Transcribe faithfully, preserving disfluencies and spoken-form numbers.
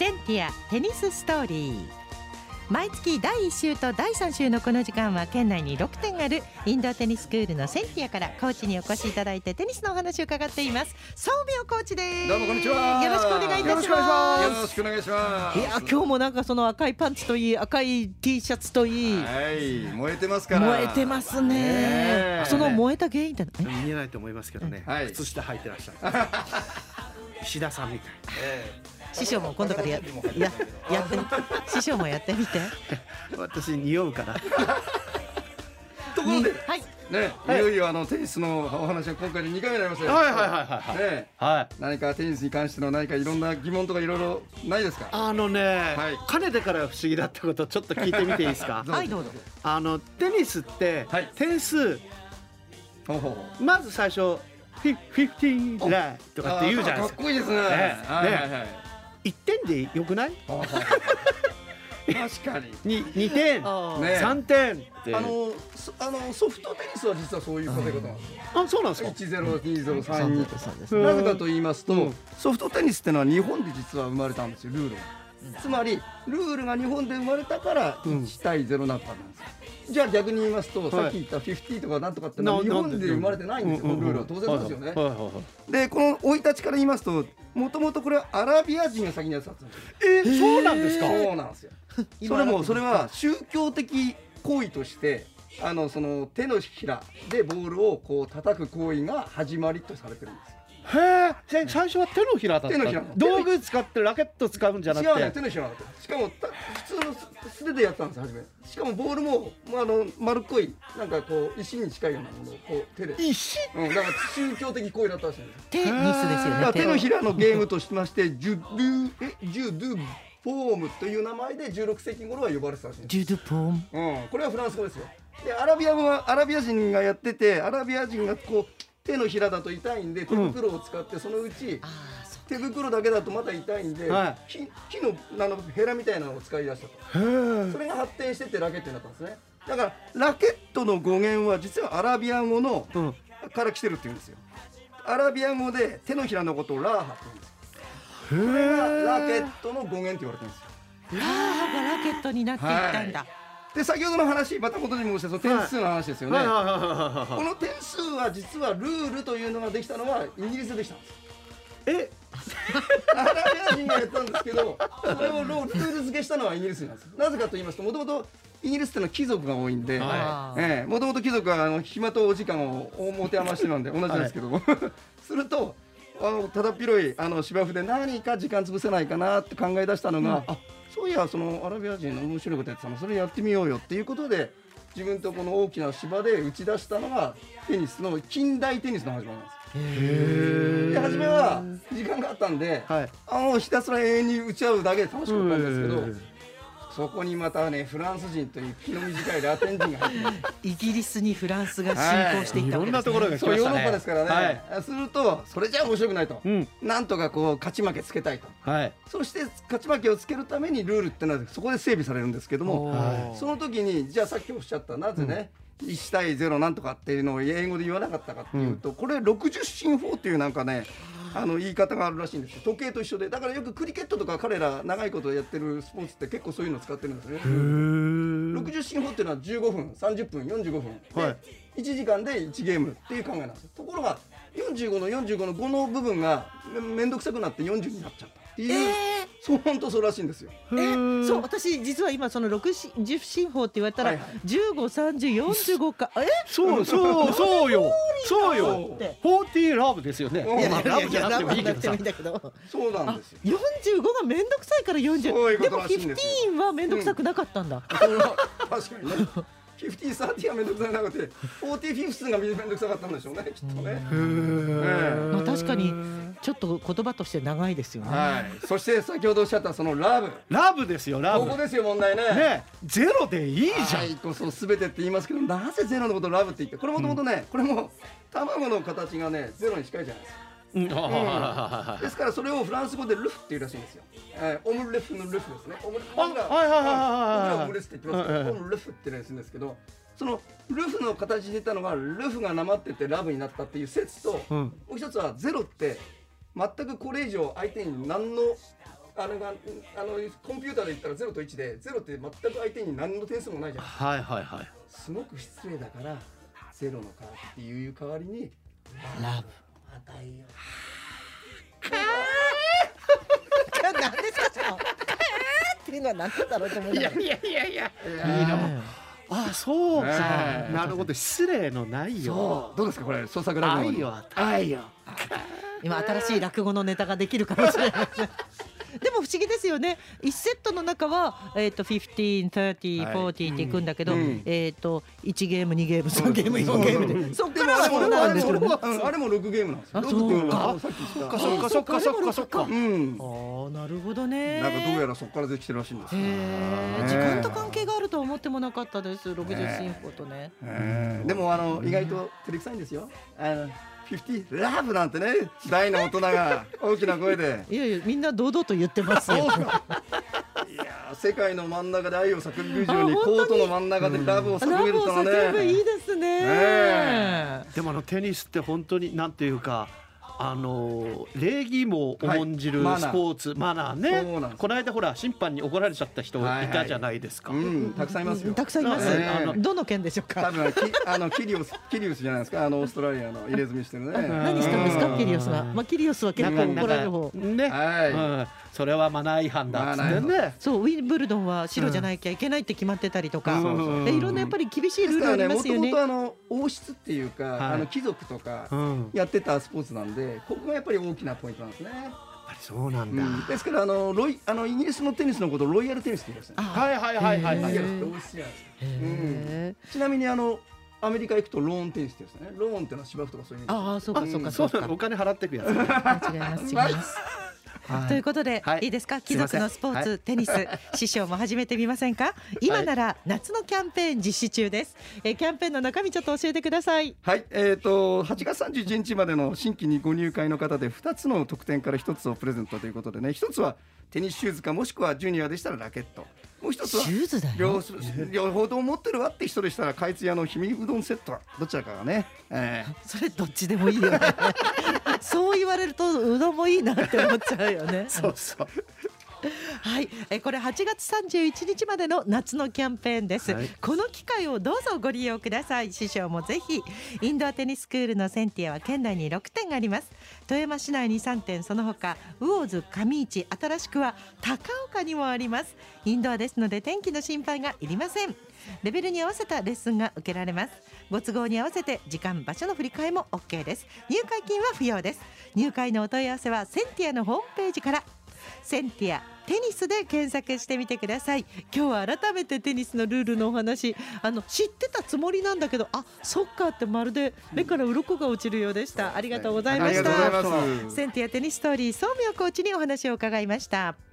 センティアテニスストーリー。毎月だいいっ週とだいさん週のこの時間は県内にろくてんあるインドアテニススクールのセンティアからコーチにお越しいただいてテニスのお話を伺っています。ソウミョウコーチです。 どうもこんにちは。 よろしくお願いいたします。 よろしくお願いします。 いや今日もなんかその赤いパンツといい赤い T シャツといい、 はい、燃えてますから。 燃えてますね。その燃えた原因って見えないと思いますけどね、はい、靴下履いてらっしゃる石田さんみたい、えー師匠も今度からやややって師匠もやってみて。 私匂うからところで、 はいね、いよいよあのテニスのお話は今回でにかい目になりましたよ。 はいはいはいはいね、はい。何かテニスに関しての何かいろんな疑問とかいろいろないですか。 あのね、はい、かねてから不思議だったことちょっと聞いてみていいですか。 はいどうぞ。 あのテニスって、はい、点数ほうほうほう、 まず最初フィフィフティーンライとかって言うじゃないですか。 かっこいいですね。ね、はいはいはい。 いってんでよくない？ 確かに。 ににてん、さんてんって。 あのあのソフトテニスは実はそういう数え方なんですよ。 あ、そうなんですか。 いちゼロ、にゼロ、さんに。なぜかと言いますと、ソフトテニスってのは日本で実は生まれたんですよ、ルールが。つまりルールが日本で生まれたからいちたいゼロになったんですよ。じゃあ逆に言いますと、さっき言ったフィフティーとかなんとかってのは日本で生まれてないんですよ。このルールは当然ですよね。でこの生い立ちから言いますと、もともとこれはアラビア人が先にやってたんですよ。 えー、そうなんですか。 そうなんですよ。それもそれは宗教的行為としてあのその手のひらでボールをこう叩く行為が始まりとされてるんですよ。 へえ、最初は手のひらだった。手のひら。道具使ってラケット使うんじゃなくて。 違うね、手のひらだった。しかも普通の素手でやったんです初め。しかもボールもまああの丸っこいなんかこう石に近いようなものをこう手で。 石？ うん、だから宗教的行為だったらしいんです。 テニスですよね。 手のひらのゲームとしましてジュドゥえジュドゥフォームという名前でじゅうろく世紀頃は呼ばれてたらしいんです。 ジュドゥフォーム。 うん、これはフランス語ですよ。でアラビア語はアラビア人がやってて、アラビア人がこう手のひらだと痛いんで手袋を使って、そのうち手袋だけだとまた痛いんで、はい、木, 木のあのヘラみたいなのを使い出したと。それが発展してってラケットになったんですね。だからラケットの語源は実はアラビア語の、うん、から来てるっていうんですよ。アラビア語で手のひらのことをラーハって言うんですよ。これがラケットの語源って言われてるんですよ。 ラーハがラケットになっていったんだ。はい、 で先ほどの話、また元に戻してその点数の話ですよね。この点数は実はルールというのができたのはイギリスできたんです。 えアラビア人がやったんですけど、それをルール付けしたのはイギリスなんです。なぜかと言いますと、もともとイギリスってのは貴族が多いんで、もともと貴族はあの暇とお時間を持て余してなんで同じですけども、はい、するとあのただっ広いあの芝生で何か時間潰せないかなって考え出したのが、うん、あそういやそのアラビア人の面白いことやってたの、それやってみようよっていうことで自分とこの大きな芝で打ち出したのがテニスの近代テニスの始まりなんです。へで初めは時間があったんで、はい、あのひたすら永遠に打ち合うだけで楽しかったんですけど、そこにまたねフランス人という気の短いラテン人が入って、 イギリスにフランスが侵攻していったわけですね。いろんなところが来ましたね。そうヨーロッパですからね、はい、するとそれじゃ面白くないと、うん、なんとかこう勝ち負けつけたいと、はい、そして勝ち負けをつけるためにルールってのはそこで整備されるんですけども、その時にじゃあさっきおっしゃったなぜね、うん、いちたいゼロなんとかっていうのを英語で言わなかったかっていうと、うん、これろくじゅっ進法っていうなんかねあの言い方があるらしいんですよ。時計と一緒で、だからよくクリケットとか彼ら長いことやってるスポーツって結構そういうの使ってるんですね。ろくじゅっ進法っていうのはじゅうごふん、さんじゅっぷん、よんじゅうごふんで、はい、いちじかんでいちゲームっていう考えなんですよ。ところがよんじゅうごのよんじゅうごのごの部分がめんどくさくなってよんじゅうになっちゃったっていう、えー、そう本当そうらしいんですよ。えー、そう私実は今そのろくじゅっ進法って言われたら、はいはい、じゅうご、さんじゅう、よんじゅうごかえそうそうそうよそうよフォーティーラブですよね。いやラブじゃなくてもいいけどさ、 そうなんですよ。 よんじゅうごがめんどくさいからよんじゅう、 そういうことでもらしいんですよ。 じゅうごはめんどくさくなかったんだ、うん、 確かにねフィフティー、サーティーがめんどくさくなくてフォーティー、フィフスがめんどくさかったんでしょうねきっとね。 まあ確かにちょっと言葉として長いですよね。 はい、そして先ほどおっしゃったそのラブラブですよ。ラブここですよ問題ね。 ねゼロでいいじゃん。 はいこそ全てって言いますけど、なぜゼロのことをラブって言って、これもともとね、うん、これも卵の形がねゼロに近いじゃないですか。うんうん、ですからそれをフランス語でルフっていうらしいんですよ。えー、オムレフのルフですね。オムレフ僕らオムレスって言ってますけど、オムレフって言うんですけど、そのルフの形に出たのがルフがなまっててラブになったっていう説と、うん、もう一つはゼロって全くこれ以上相手に何のあのあのコンピューターで言ったらゼロといちで、ゼロって全く相手に何の点数もないじゃん。 はいはいはい。 すごく失礼だからゼロのカーっていう代わりにラブ与えよう。 何ですかそのっていうのは何だろうと思う。 いやいやいやいや。いいの。あ、そうか。なるほど。失礼のないよ。 どうですかこれ創作落語。 愛よ愛よ。 今新しい落語のネタができるかもしれない。でも不思議ですよね。いちセットの中はえっとじゅうご、さんじゅう、よんじゅうっていくんだけど、えっといちゲームにゲームさんゲームよんゲームで、そっからはこれなんですよね。 あれもろくゲームなんですよ。 あ、そうか。 そっかそっかそっかそっかそっか。うん。 ああ、なるほどね。 なんかどうやらそこからできてるらしいんです。 へえ。時間と関係があるとは思ってもなかったです。ろくじゅう進歩とね。 でもあの意外と照れくさいんですよ。あのフィフティーラブなんてね、大の大人が大きな声で。 いやいや、みんな堂々と言ってますよ。いや、世界の真ん中で愛を叫ぶ以上にコートの真ん中でラブを叫べるとはね。 ラブを叫ぶいいですね。 でもあのテニスって本当になんていうか。あの礼儀も重んじるスポーツ、マナーね。この間ほら審判に怒られちゃった人いたじゃないですか。 たくさんいますよ。 たくさんいます。どの県でしょうか。 多分あのキリオスキリウスじゃないですか。あのオーストラリアの入れ墨してるね。 何したんですかキリオスが。まあキリオスは結構怒られる方ね。はい。それはマナー違反だっつってね。 そうウィンブルドンは白じゃなきゃいけないって決まってたりとか、いろんなやっぱり厳しいルールありますよね。 もともとあの王室っていうかあの貴族とかやってたスポーツなんで、ここがやっぱり大きなポイントなんですね。やっぱりそうなんだ。 ですからあのロイあのイギリスのテニスのことをロイヤルテニスって言いますね。 はいはいはいはいはい。 ちなみにあのアメリカ行くとローンテニスって言うんですね。ローンってのは芝生とかそういう意味。 ああ、そうかそうかそうか。 お金払ってくやつ。 違います違います。ということで、いいですか、貴族のスポーツテニス、師匠も始めてみませんか。今なら夏のキャンペーン実施中です。キャンペーンの中身ちょっと教えてください。 はい、えっとはちがつさんじゅういちにちまでの新規にご入会の方でふたつの特典からひとつをプレゼントということでね、ひとつはテニスシューズかもしくはジュニアでしたらラケット、もう一つは両両方とも持ってるわって人でしたら海津屋の氷見うどんセットはどちらかがね、えー、それどっちでもいいよねそう言われるとうどんもいいなって思っちゃうよねそうそうはい、えこれはちがつさんじゅういちにちまでの夏のキャンペーンです、はい、この機会をどうぞご利用ください。師匠もぜひ。インドアテニススクールのセンティアは県内にろくてんあります。富山市内にさんてん、その他魚津、上市、新しくは高岡にもあります。インドアですので天気の心配がいりません。レベルに合わせたレッスンが受けられます。ご都合に合わせて時間場所の振り替えも OK です。入会金は不要です。入会のお問い合わせはセンティアのホームページから。センティアテニスで検索してみてください。今日は改めてテニスのルールのお話、あの知ってたつもりなんだけど、あ、そっかってまるで目から鱗が落ちるようでした。ありがとうございました。センティアテニスストーリー、宗明コーチにお話を伺いました。